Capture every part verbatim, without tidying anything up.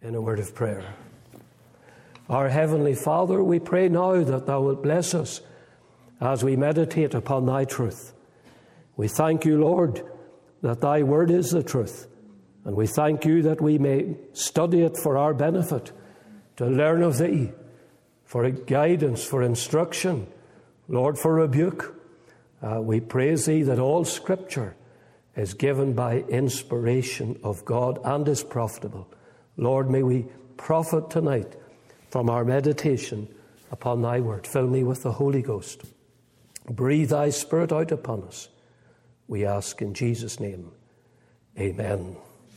in a word of prayer. Our Heavenly Father, we pray now that Thou wilt bless us as we meditate upon Thy truth. We thank You, Lord, that Thy word is the truth, and we thank You that we may study it for our benefit, to learn of Thee, for guidance, for instruction, Lord, for rebuke. Uh, we praise Thee that all Scripture is given by inspiration of God and is profitable. Lord, may we profit tonight from our meditation upon Thy word. Fill me with the Holy Ghost. Breathe Thy Spirit out upon us. We ask in Jesus' name. Amen.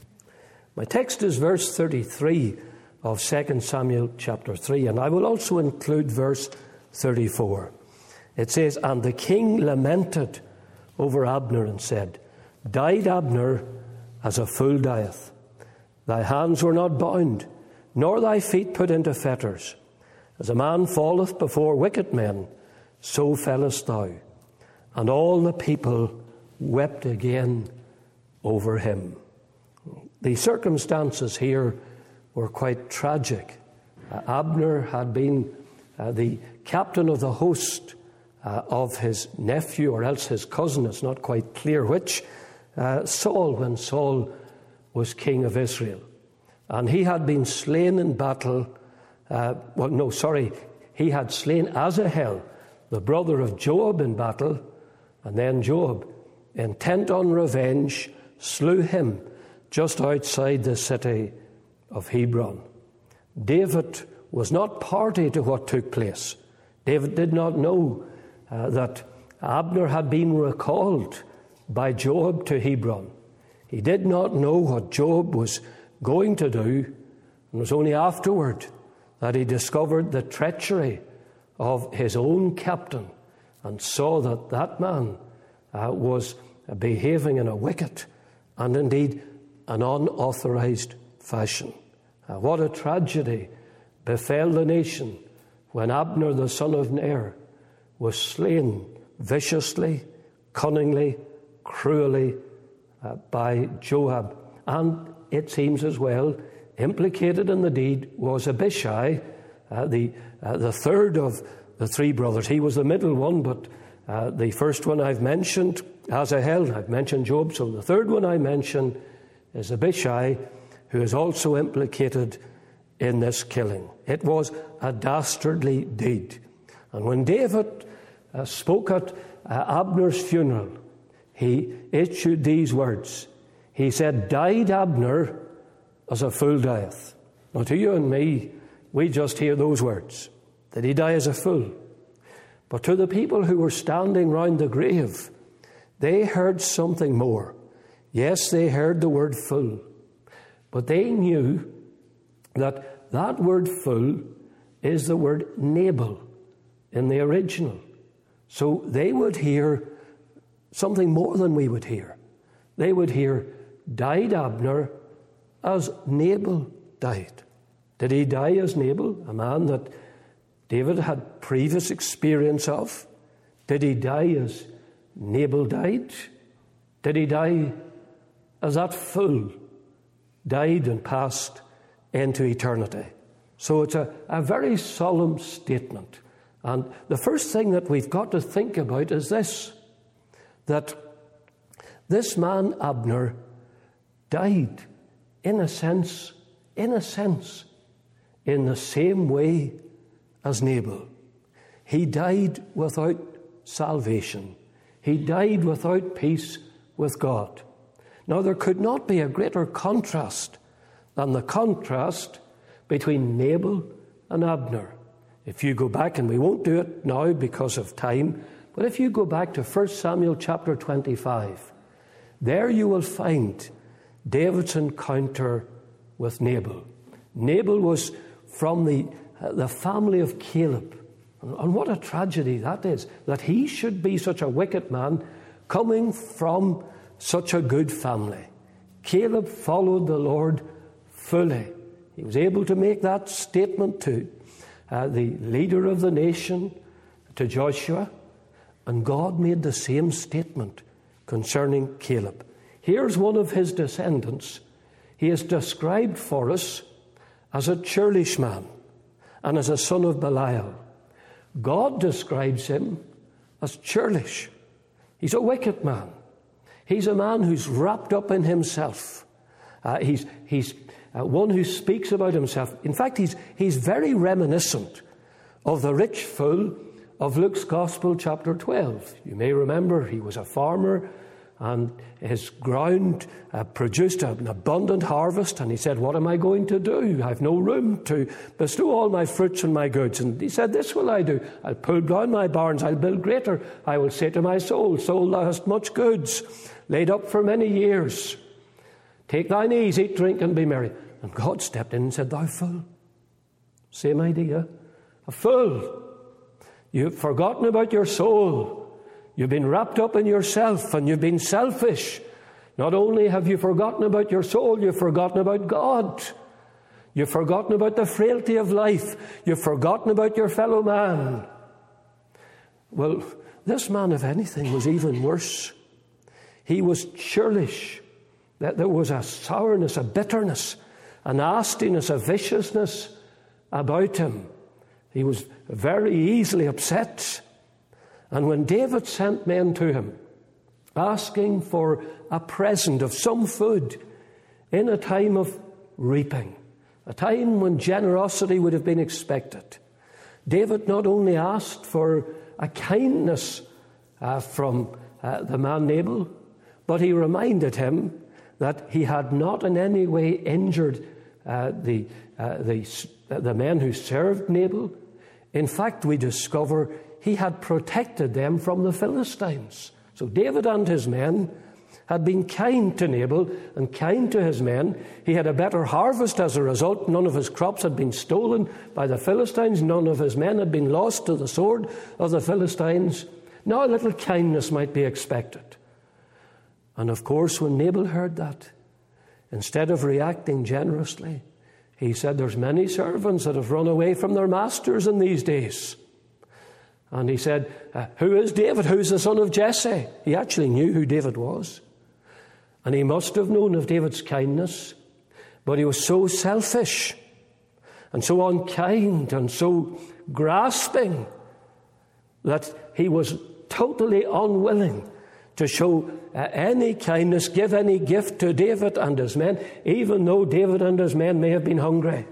My text is verse thirty-three of Second Samuel chapter three, and I will also include verse thirty-four. It says, "And the king lamented over Abner and said, Died Abner as a fool dieth. Thy hands were not bound, nor thy feet put into fetters. As a man falleth before wicked men, so fellest thou. And all the people wept again over him." The circumstances here were quite tragic. Uh, Abner had been uh, the captain of the host uh, of his nephew, or else his cousin, it's not quite clear which, uh, Saul, when Saul was king of Israel. And he had been slain in battle. Uh, well, no, sorry. He had slain Asahel, the brother of Joab, in battle. And then Joab, intent on revenge, slew him just outside the city of Hebron. David was not party to what took place. David did not know uh, that Abner had been recalled by Joab to Hebron. He did not know what Joab was going to do, and it was only afterward that he discovered the treachery of his own captain and saw that that man uh, was behaving in a wicked and indeed an unauthorized fashion. Uh, what a tragedy befell the nation when Abner, the son of Ner, was slain viciously, cunningly, cruelly uh, by Joab. And it seems as well, implicated in the deed was Abishai, uh, the uh, the third of the three brothers. He was the middle one, but uh, the first one I've mentioned, Asahel, I've mentioned Joab, so the third one I mention is Abishai, who is also implicated in this killing. It was a dastardly deed. And when David uh, spoke at uh, Abner's funeral, he issued these words. He said, "Died Abner as a fool dieth." Now to you and me, we just hear those words. Did he die as a fool? But to the people who were standing round the grave, they heard something more. Yes, they heard the word fool. But they knew that that word fool is the word Nabal in the original. So they would hear something more than we would hear. They would hear, "Died Abner as Nabal died." Did he die as Nabal, a man that David had previous experience of? Did he die as Nabal died? Did he die as that fool died and passed into eternity? So it's a, a very solemn statement. And the first thing that we've got to think about is this, that this man Abner died, in a sense, in a sense, in the same way as Nabal. He died without salvation. He died without peace with God. Now, there could not be a greater contrast than the contrast between Nabal and Abner. If you go back, and we won't do it now because of time, but if you go back to First Samuel chapter twenty-five, there you will find David's encounter with Nabal. Nabal was from the, uh, the family of Caleb. And what a tragedy that is, that he should be such a wicked man coming from such a good family. Caleb followed the Lord fully. He was able to make that statement to uh, the leader of the nation, to Joshua, and God made the same statement concerning Caleb. Here's one of his descendants. He is described for us as a churlish man and as a son of Belial. God describes him as churlish. He's a wicked man. He's a man who's wrapped up in himself. Uh, he's he's uh, one who speaks about himself. In fact, he's he's very reminiscent of the rich fool of Luke's Gospel, chapter twelve. You may remember he was a farmer, and his ground uh, produced an abundant harvest, and he said, "What am I going to do? I have no room to bestow all my fruits and my goods." And he said, "This will I do. I'll pull down my barns, I'll build greater. I will say to my soul, Soul, thou hast much goods, laid up for many years. Take thine ease, eat, drink, and be merry." And God stepped in and said, "Thou fool." Same idea. A fool. You've forgotten about your soul. You've been wrapped up in yourself, and you've been selfish. Not only have you forgotten about your soul, you've forgotten about God. You've forgotten about the frailty of life. You've forgotten about your fellow man. Well, this man, if anything, was even worse. He was churlish. There was a sourness, a bitterness, a nastiness, a viciousness about him. He was very easily upset. And when David sent men to him, asking for a present of some food in a time of reaping, a time when generosity would have been expected, David not only asked for a kindness uh, from uh, the man Nabal, but he reminded him that he had not in any way injured uh, the, uh, the, uh, the men who served Nabal. In fact, we discover he had protected them from the Philistines. So David and his men had been kind to Nabal and kind to his men. He had a better harvest as a result. None of his crops had been stolen by the Philistines. None of his men had been lost to the sword of the Philistines. Now a little kindness might be expected. And of course, when Nabal heard that, instead of reacting generously, he said, "There's many servants that have run away from their masters in these days." And he said, uh, "Who is David? Who's the son of Jesse?" He actually knew who David was. And he must have known of David's kindness. But he was so selfish and so unkind and so grasping that he was totally unwilling to show uh, any kindness, give any gift to David and his men, even though David and his men may have been hungry.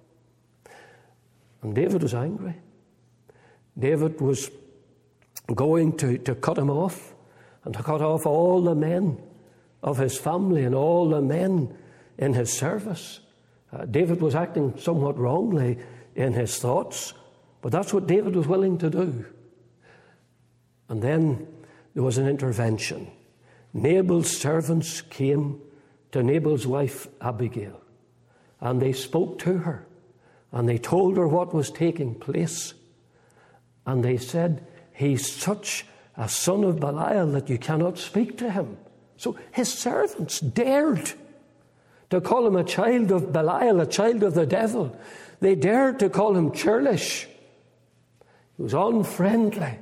And David was angry. David was going to, to cut him off and to cut off all the men of his family and all the men in his service. Uh, David was acting somewhat wrongly in his thoughts, but that's what David was willing to do. And then there was an intervention. Nabal's servants came to Nabal's wife Abigail, and they spoke to her, and they told her what was taking place. And they said, "He's such a son of Belial that you cannot speak to him." So his servants dared to call him a child of Belial, a child of the devil. They dared to call him churlish. He was unfriendly.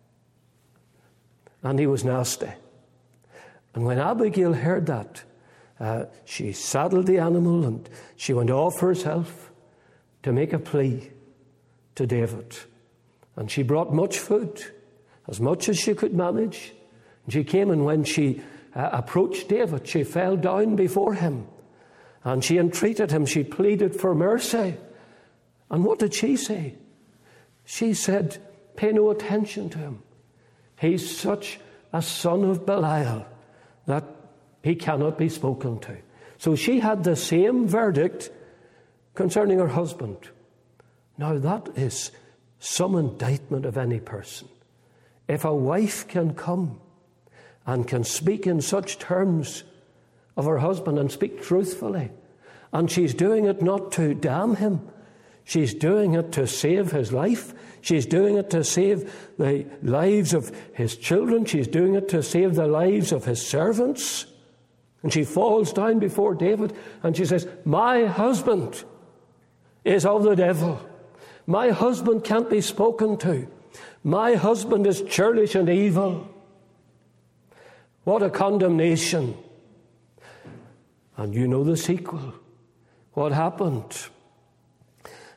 And he was nasty. And when Abigail heard that, uh, she saddled the animal and she went off herself to make a plea to David. And she brought much food, as much as she could manage. And she came, and when she uh, approached David, she fell down before him. And she entreated him, she pleaded for mercy. And what did she say? She said, "Pay no attention to him. He's such a son of Belial that he cannot be spoken to." So she had the same verdict concerning her husband. Now that is some indictment of any person. If a wife can come and can speak in such terms of her husband and speak truthfully, and she's doing it not to damn him, she's doing it to save his life, she's doing it to save the lives of his children, she's doing it to save the lives of his servants, and she falls down before David and she says, "My husband is of the devil. My husband can't be spoken to. My husband is churlish and evil." What a condemnation. And you know the sequel. What happened?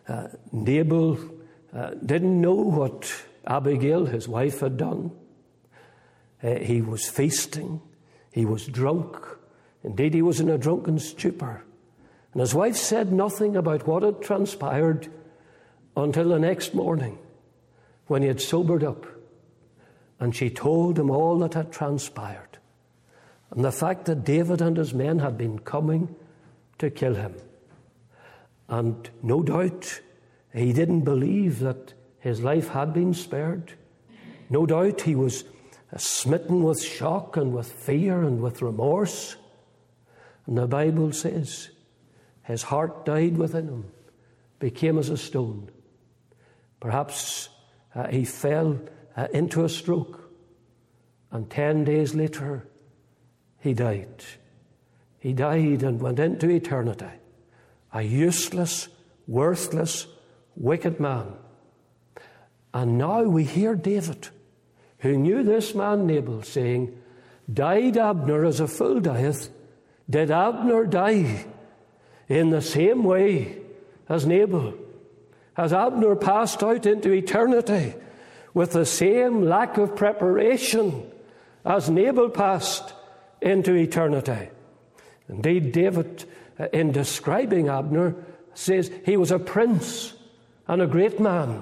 uh, Nabal uh, didn't know what Abigail, his wife, had done. Uh, he was feasting. He was drunk. Indeed, he was in a drunken stupor. And his wife said nothing about what had transpired until the next morning when he had sobered up. And she told him all that had transpired. And the fact that David and his men had been coming to kill him. And no doubt he didn't believe that his life had been spared. No doubt he was smitten with shock and with fear and with remorse. And the Bible says his heart died within him, became as a stone. Perhaps uh, he fell uh, into a stroke, and ten days later he died. He died and went into eternity, a useless, worthless, wicked man. And now we hear David, who knew this man Nabal, saying, "Died Abner as a fool dieth? Did Abner die in the same way as Nabal? Has Abner passed out into eternity with the same lack of preparation as Nabal passed into eternity?" Indeed, David, in describing Abner, says he was a prince and a great man.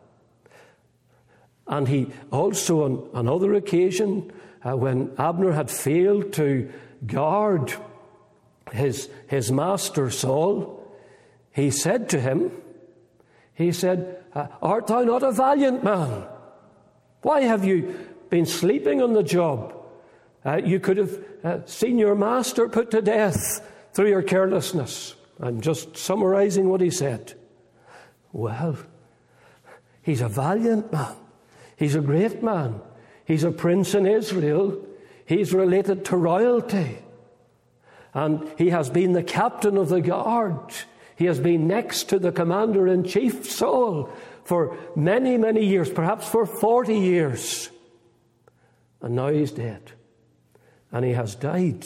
And he also, on another occasion, uh, when Abner had failed to guard his, his master Saul, he said to him, he said, "Art thou not a valiant man? Why have you been sleeping on the job? Uh, you could have uh, seen your master put to death through your carelessness." I'm just summarizing what he said. Well, he's a valiant man. He's a great man. He's a prince in Israel. He's related to royalty. And he has been the captain of the guard. He has been next to the commander-in-chief, Saul, for many, many years, perhaps for forty years. And now he's dead. And he has died,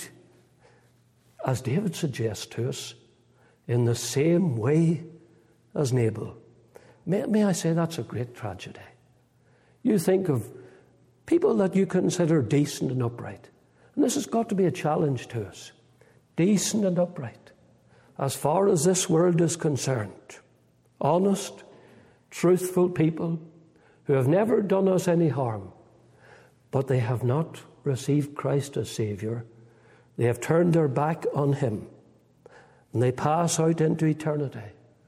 as David suggests to us, in the same way as Nabal. May, may I say that's a great tragedy. You think of people that you consider decent and upright. And this has got to be a challenge to us. Decent and upright, as far as this world is concerned. Honest, truthful people who have never done us any harm. But they have not received Christ as Saviour. They have turned their back on Him. And they pass out into eternity,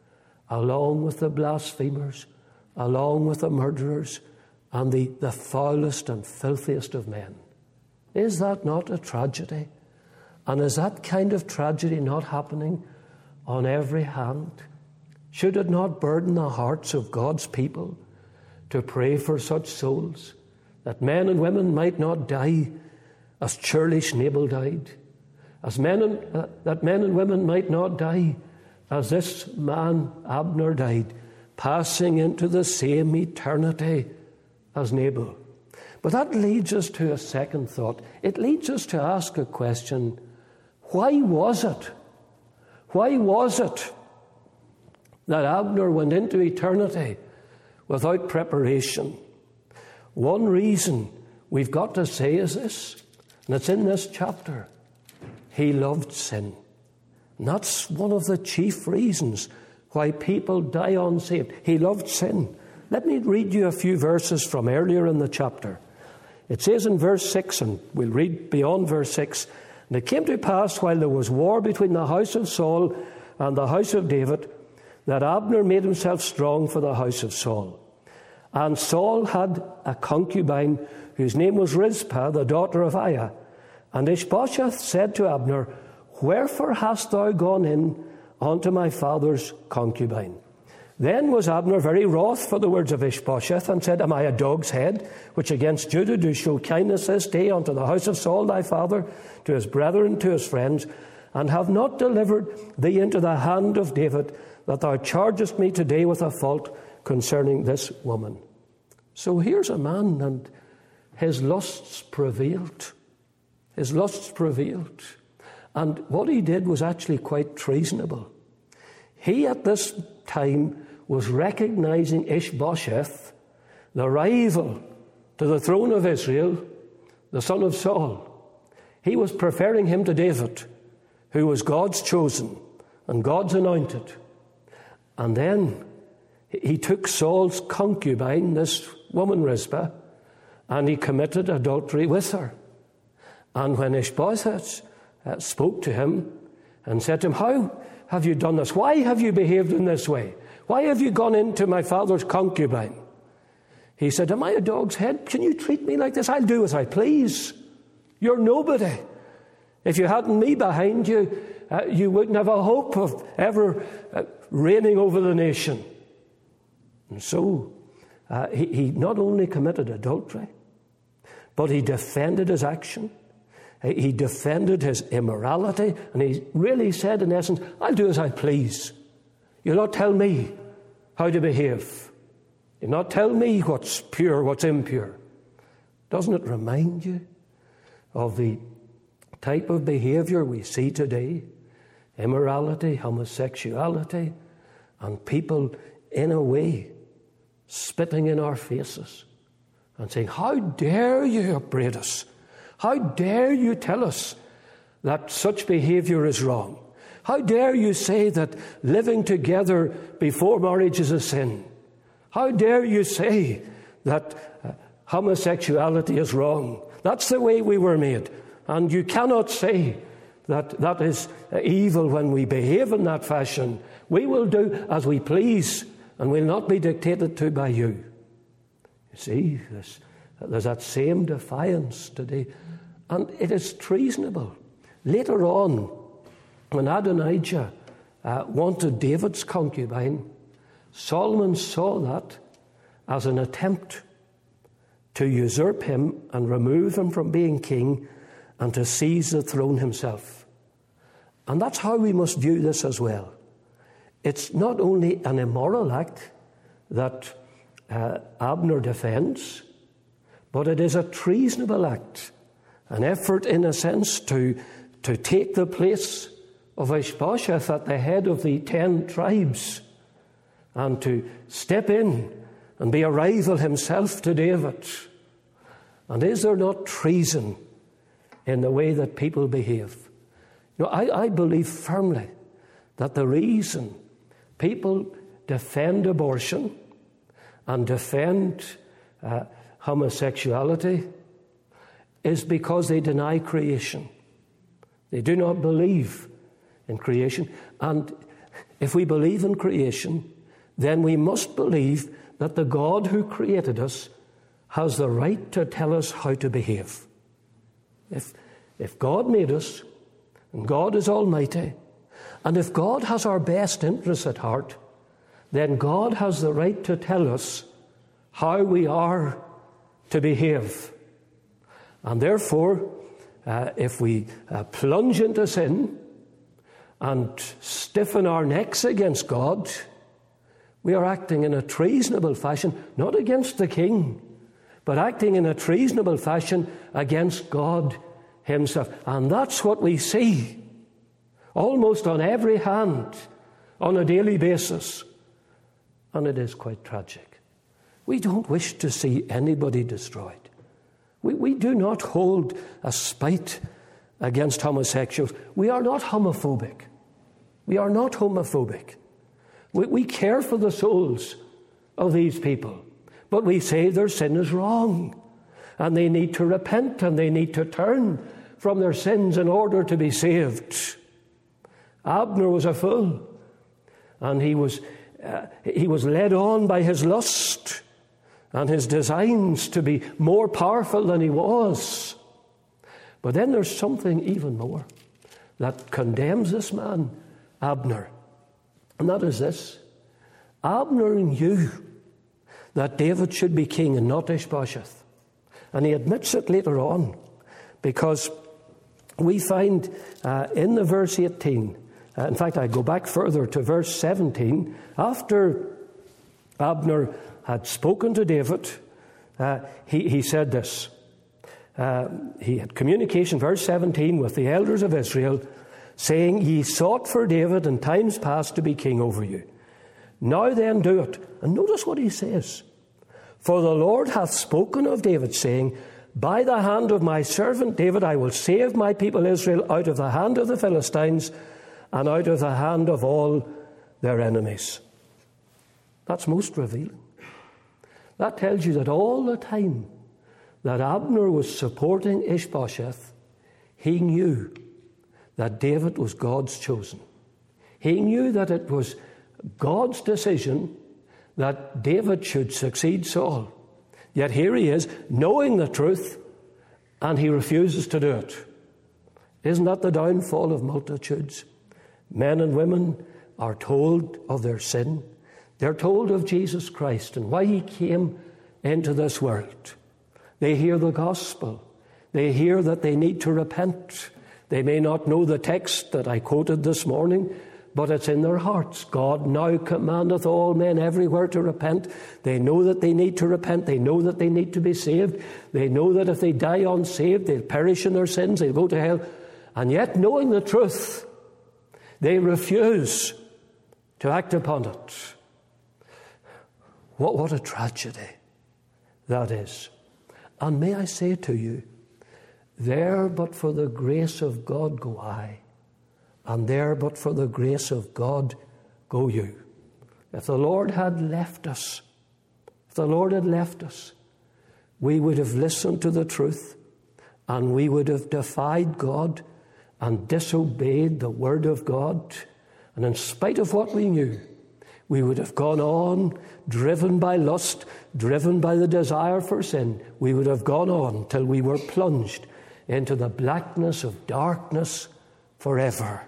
along with the blasphemers, along with the murderers, and the, the foulest and filthiest of men. Is that not a tragedy? And is that kind of tragedy not happening on every hand? Should it not burden the hearts of God's people to pray for such souls, that men and women might not die as churlish Nabal died, as men and, uh, that men and women might not die as this man Abner died, passing into the same eternity as Nabal? But that leads us to a second thought. It leads us to ask a question: why was it? Why was it that Abner went into eternity without preparation? One reason we've got to say is this, and it's in this chapter: he loved sin. And that's one of the chief reasons why people die unsaved. He loved sin. Let me read you a few verses from earlier in the chapter. It says in verse six, and we'll read beyond verse six, "And it came to pass, while there was war between the house of Saul and the house of David, that Abner made himself strong for the house of Saul. And Saul had a concubine whose name was Rizpah, the daughter of Aiah. And Ishbosheth said to Abner, Wherefore hast thou gone in unto my father's concubine? Then was Abner very wroth for the words of Ishbosheth, and said, Am I a dog's head, which against Judah do show kindness this day unto the house of Saul thy father, to his brethren, to his friends, and have not delivered thee into the hand of David, that thou chargest me today with a fault concerning this woman? So here's a man, and his lusts prevailed. His lusts prevailed. And what he did was actually quite treasonable. He, at this time was recognizing Ishbosheth, the rival to the throne of Israel, the son of Saul. He was preferring him to David, who was God's chosen and God's anointed. And then he took Saul's concubine, this woman Rizpah, and he committed adultery with her. And when Ishbosheth uh, spoke to him and said to him, "How have you done this? Why have you behaved in this way? Why have you gone into my father's concubine?" He said, "Am I a dog's head? Can you treat me like this? I'll do as I please. You're nobody. If you hadn't me behind you, uh, you wouldn't have a hope of ever uh, reigning over the nation." And so uh, he, he not only committed adultery, but he defended his action. He defended his immorality, and he really said, in essence, "I'll do as I please. You'll not tell me how to behave. You'll not tell me what's pure, what's impure." Doesn't it remind you of the type of behavior we see today? Immorality, homosexuality, and people, in a way, spitting in our faces and saying, "How dare you upbraid us? How dare you tell us that such behavior is wrong? How dare you say that living together before marriage is a sin? How dare you say that uh, homosexuality is wrong? That's the way we were made. And you cannot say that that is uh, evil when we behave in that fashion. We will do as we please and will not be dictated to by you." You see, there's, there's that same defiance today. And it is treasonable. Later on, when Adonijah uh, wanted David's concubine, Solomon saw that as an attempt to usurp him and remove him from being king and to seize the throne himself. And that's how we must view this as well. It's not only an immoral act that uh, Abner defends, but it is a treasonable act. An effort, in a sense, to, to take the place of Ishbosheth at the head of the ten tribes and to step in and be a rival himself to David. And is there not treason in the way that people behave? You know, I, I believe firmly that the reason people defend abortion and defend uh, homosexuality is because they deny creation. They do not believe in creation. And if we believe in creation, then we must believe that the God who created us has the right to tell us how to behave. If, if God made us, and God is almighty, and if God has our best interests at heart, then God has the right to tell us how we are to behave. And therefore, uh, if we uh, plunge into sin and stiffen our necks against God, we are acting in a treasonable fashion, not against the king, but acting in a treasonable fashion against God himself. And that's what we see almost on every hand on a daily basis. And it is quite tragic. We don't wish to see anybody destroyed. We, we do not hold a spite against homosexuals. We are not homophobic. We are not homophobic. We, we care for the souls of these people. But we say their sin is wrong. And they need to repent and they need to turn from their sins in order to be saved. Abner was a fool. And he was, uh, he was led on by his lust and his designs to be more powerful than he was. But then there's something even more that condemns this man, Abner. And that is this. Abner knew that David should be king and not Ishbosheth. And he admits it later on, because we find uh, in the verse eighteen, uh, in fact I go back further to verse seventeen, after Abner had spoken to David, uh, he, he said this. Uh, he had communication, verse seventeen, with the elders of Israel, saying, "Ye sought for David in times past to be king over you. Now then do it. And notice what he says. For the Lord hath spoken of David, saying, By the hand of my servant David I will save my people Israel out of the hand of the Philistines and out of the hand of all their enemies. That's most revealing. That tells you that all the time that Abner was supporting Ishbosheth, he knew that David was God's chosen. He knew that it was God's decision that David should succeed Saul. Yet here he is, knowing the truth, and he refuses to do it. Isn't that the downfall of multitudes? Men and women are told of their sin. They're told of Jesus Christ and why he came into this world. They hear the gospel. They hear that they need to repent. They may not know the text that I quoted this morning, but it's in their hearts. God now commandeth all men everywhere to repent. They know that they need to repent. They know that they need to be saved. They know that if they die unsaved, they'll perish in their sins. They'll go to hell. And yet, knowing the truth, they refuse to act upon it. What, what a tragedy that is. And may I say to you, there but for the grace of God go I, and there but for the grace of God go you. If the Lord had left us, if the Lord had left us, we would have listened to the truth, and we would have defied God and disobeyed the word of God. And in spite of what we knew, we would have gone on, driven by lust, driven by the desire for sin. We would have gone on till we were plunged into the blackness of darkness forever.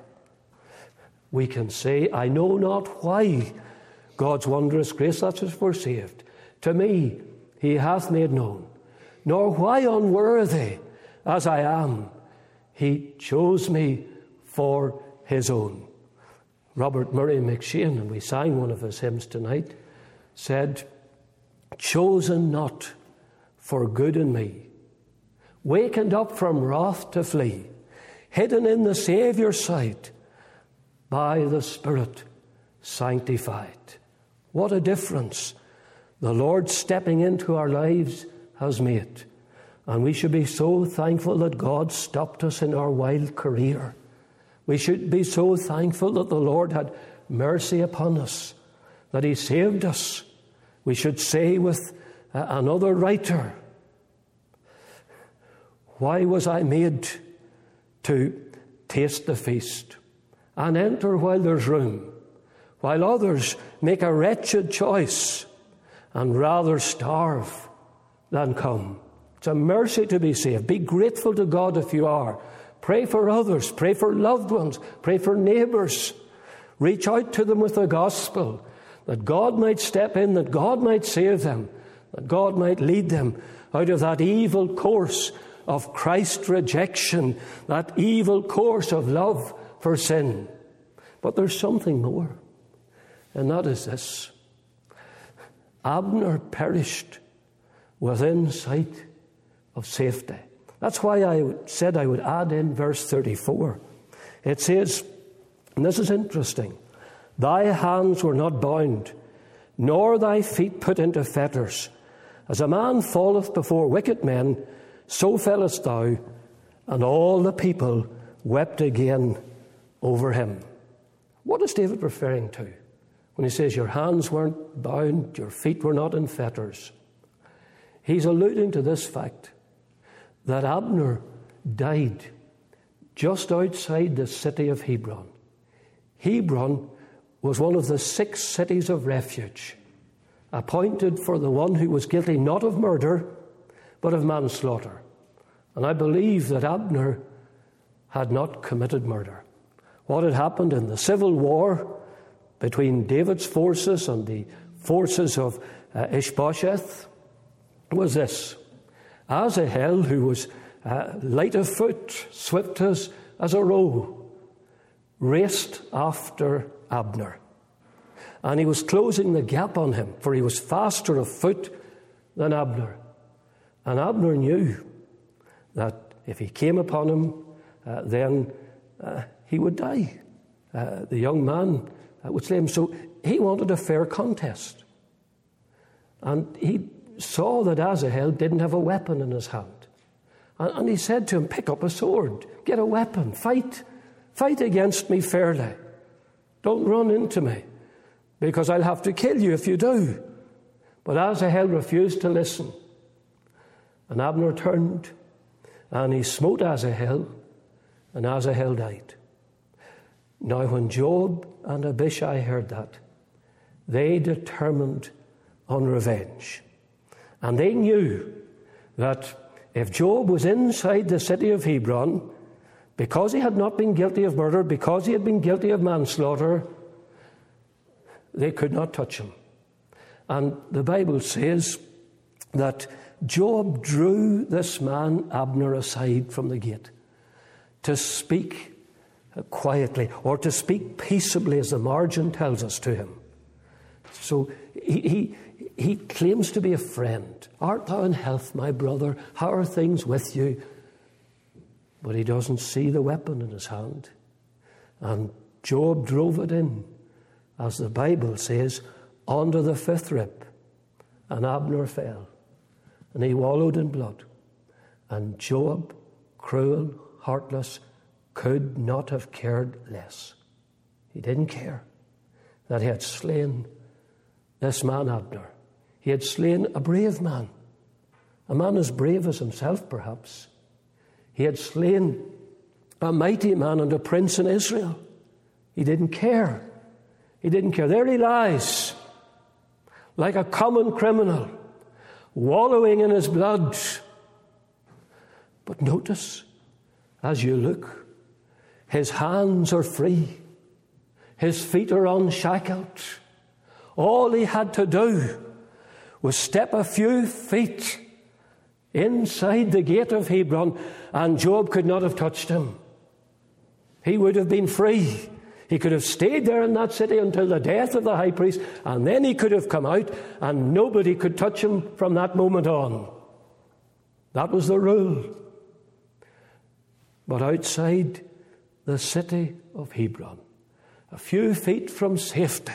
We can say, I know not why God's wondrous grace, that's if we're saved, to me he hath made known, nor why unworthy as I am, he chose me for his own. Robert Murray McShane, and we sang one of his hymns tonight, said, chosen not for good in me, wakened up from wrath to flee, hidden in the Saviour's sight, by the Spirit sanctified. What a difference the Lord stepping into our lives has made. And we should be so thankful that God stopped us in our wild career. We should be so thankful that the Lord had mercy upon us, that he saved us. We should say with uh, another writer, why was I made to taste the feast and enter while there's room, while others make a wretched choice and rather starve than come? It's a mercy to be saved. Be grateful to God if you are. Pray for others. Pray for loved ones. Pray for neighbours. Reach out to them with the gospel, that God might step in, that God might save them, that God might lead them out of that evil course of Christ rejection, that evil course of love for sin. But there's something more, and that is this. Abner perished within sight of safety. That's why I said I would add in verse thirty-four. It says, and this is interesting, thy hands were not bound, nor thy feet put into fetters. As a man falleth before wicked men, so fellest thou. And all the people wept again over him. What is David referring to when he says your hands weren't bound, your feet were not in fetters? He's alluding to this fact that Abner died just outside the city of Hebron. Hebron was one of the six cities of refuge, appointed for the one who was guilty not of murder, but of manslaughter. And I believe that Abner had not committed murder. What had happened in the civil war between David's forces and the forces of uh, Ishbosheth was this. Asahel, who was uh, light of foot, swift as, as a roe, raced after Abner. And he was closing the gap on him, for he was faster of foot than Abner. And Abner knew that if he came upon him, uh, then uh, he would die. Uh, the young man uh, would slay him. So he wanted a fair contest. And he saw that Asahel didn't have a weapon in his hand. And, and he said to him, pick up a sword, get a weapon, fight. Fight against me fairly. Don't run into me, because I'll have to kill you if you do. But Asahel refused to listen. And Abner turned, and he smote Asahel, and Asahel died. Now when Joab and Abishai heard that, they determined on revenge. And they knew that if Joab was inside the city of Hebron, because he had not been guilty of murder, because he had been guilty of manslaughter, they could not touch him. And the Bible says that Joab drew this man Abner aside from the gate to speak quietly, or to speak peaceably, as the margin tells us, to him. So he, he, he claims to be a friend. Art thou in health, my brother? How are things with you? But he doesn't see the weapon in his hand. And Joab drove it in, as the Bible says, onto the fifth rib. And Abner fell, and he wallowed in blood. And Joab, cruel, heartless, could not have cared less. He didn't care that he had slain this man Abner. He had slain a brave man, a man as brave as himself, perhaps. He had slain a mighty man and a prince in Israel. He didn't care. He didn't care. There he lies, like a common criminal, wallowing in his blood. But notice, as you look, his hands are free. His feet are unshackled. All he had to do was step a few feet inside the gate of Hebron, and Joab could not have touched him. He would have been free. He could have stayed there in that city until the death of the high priest, and then he could have come out, and nobody could touch him from that moment on. That was the rule. But outside the city of Hebron, a few feet from safety,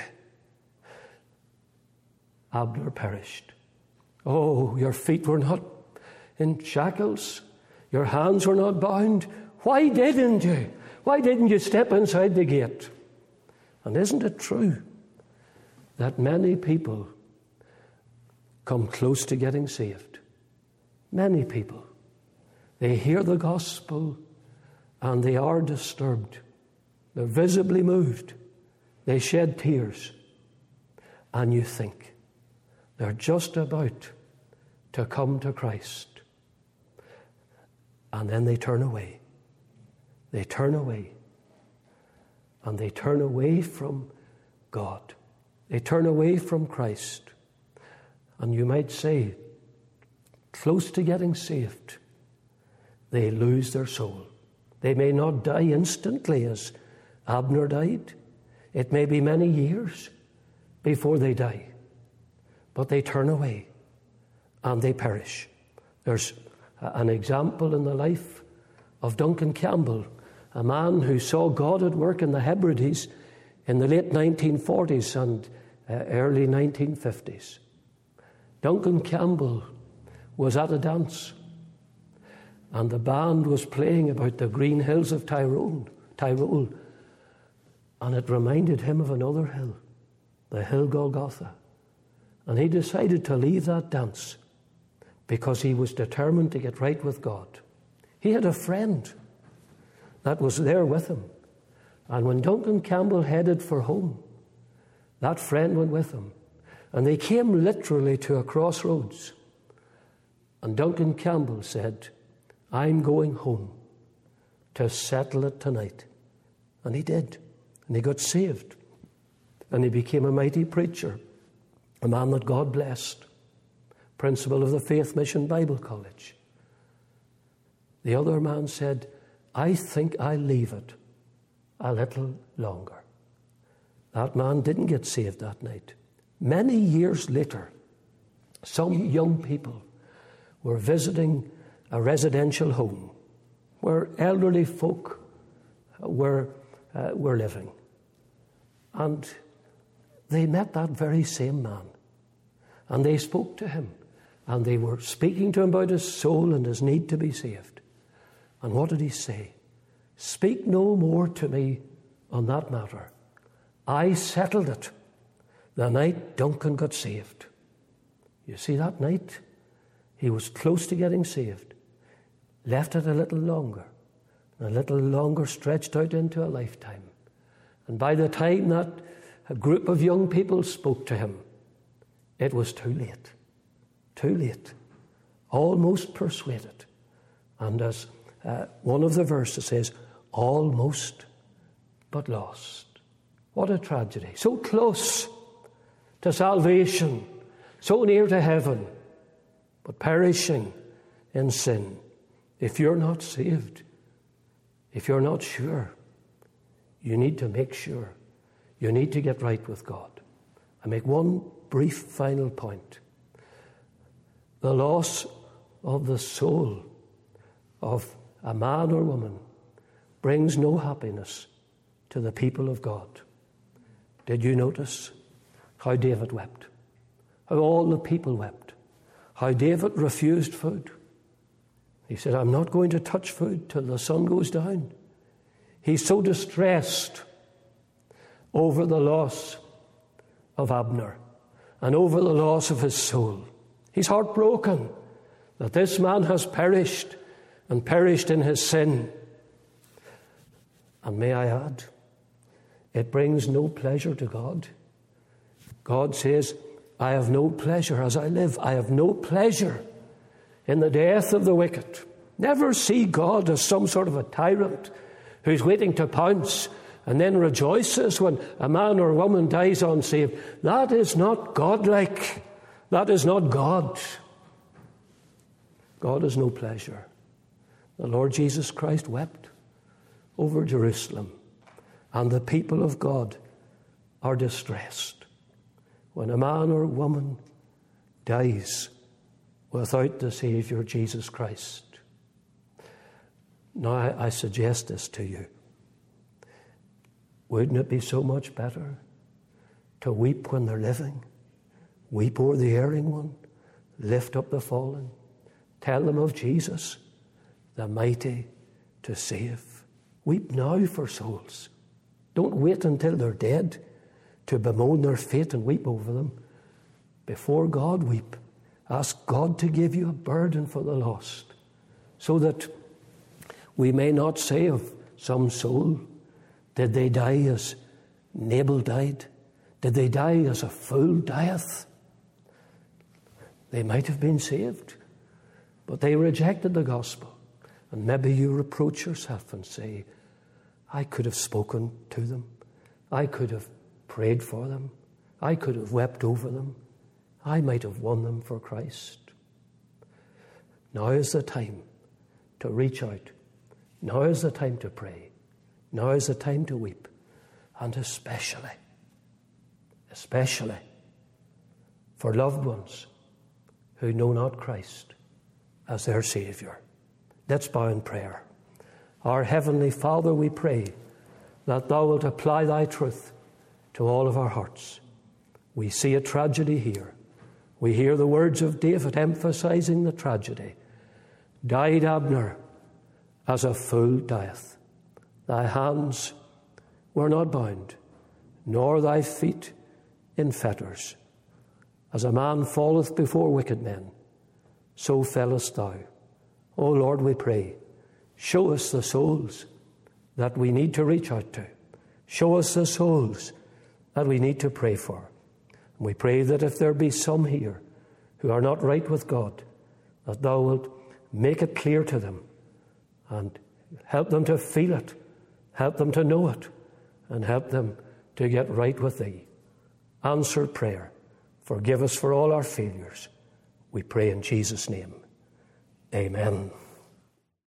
Abner perished. Oh, your feet were not in shackles. Your hands were not bound. Why didn't you? Why didn't you step inside the gate? And isn't it true that many people come close to getting saved? Many people. They hear the gospel and they are disturbed. They're visibly moved. They shed tears. And you think they're just about to come to Christ. And then they turn away. They turn away. And they turn away from God. They turn away from Christ. And you might say, close to getting saved, they lose their soul. They may not die instantly as Abner died. It may be many years before they die. But they turn away and they perish. There's an example in the life of Duncan Campbell, a man who saw God at work in the Hebrides in the late nineteen forties and uh, early nineteen fifties. Duncan Campbell was at a dance, and the band was playing about the green hills of Tyrone, Tyrol, and it reminded him of another hill, the hill Golgotha. And he decided to leave that dance because he was determined to get right with God. He had a friend that was there with him. And when Duncan Campbell headed for home, that friend went with him. And they came literally to a crossroads. And Duncan Campbell said, I'm going home to settle it tonight. And he did. And he got saved. And he became a mighty preacher, a man that God blessed, principal of the Faith Mission Bible College. The other man said, I think I'll leave it a little longer. That man didn't get saved that night. Many years later, some young people were visiting a residential home where elderly folk were, uh, were living. And they met that very same man. And they spoke to him. And they were speaking to him about his soul and his need to be saved. And what did he say? Speak no more to me on that matter. I settled it the night Duncan got saved. You see, that night he was close to getting saved. Left it a little longer. A little longer stretched out into a lifetime. And by the time that a group of young people spoke to him, it was too late. Too late. Almost persuaded. And as uh, one of the verses says, almost but lost. What a tragedy. So close to salvation, so near to heaven, but perishing in sin. If you're not saved, if you're not sure, you need to make sure. You need to get right with God. I make one brief final point. The loss of the soul of a man or woman brings no happiness to the people of God. Did you notice how David wept? How all the people wept? How David refused food? He said, I'm not going to touch food till the sun goes down. He's so distressed over the loss of Abner and over the loss of his soul. He's heartbroken that this man has perished and perished in his sin. And may I add, it brings no pleasure to God. God says, I have no pleasure as I live. I have no pleasure in the death of the wicked. Never see God as some sort of a tyrant who's waiting to pounce and then rejoices when a man or woman dies unsaved. That is not godlike. That is not God. God has no pleasure. The Lord Jesus Christ wept over Jerusalem, and the people of God are distressed when a man or woman dies without the Saviour Jesus Christ. Now I, I suggest this to you. Wouldn't it be so much better to weep when they're living? Weep o'er the erring one, lift up the fallen, tell them of Jesus, the mighty to save. Weep now for souls. Don't wait until they're dead to bemoan their fate and weep over them. Before God, weep. Ask God to give you a burden for the lost, so that we may not say of some soul, did they die as Nabal died? Did they die as a fool dieth? They might have been saved, but they rejected the gospel. And maybe you reproach yourself and say, I could have spoken to them. I could have prayed for them. I could have wept over them. I might have won them for Christ. Now is the time to reach out. Now is the time to pray. Now is the time to weep. And especially, especially for loved ones who know not Christ as their Saviour. Let's bow in prayer. Our Heavenly Father, we pray that Thou wilt apply Thy truth to all of our hearts. We see a tragedy here. We hear the words of David emphasizing the tragedy. Died Abner as a fool dieth. Thy hands were not bound, nor thy feet in fetters. As a man falleth before wicked men, so fellest thou. O Lord, we pray, show us the souls that we need to reach out to. Show us the souls that we need to pray for. And we pray that if there be some here who are not right with God, that Thou wilt make it clear to them and help them to feel it, help them to know it, and help them to get right with Thee. Answer prayer. Forgive us for all our failures. We pray in Jesus' name. Amen.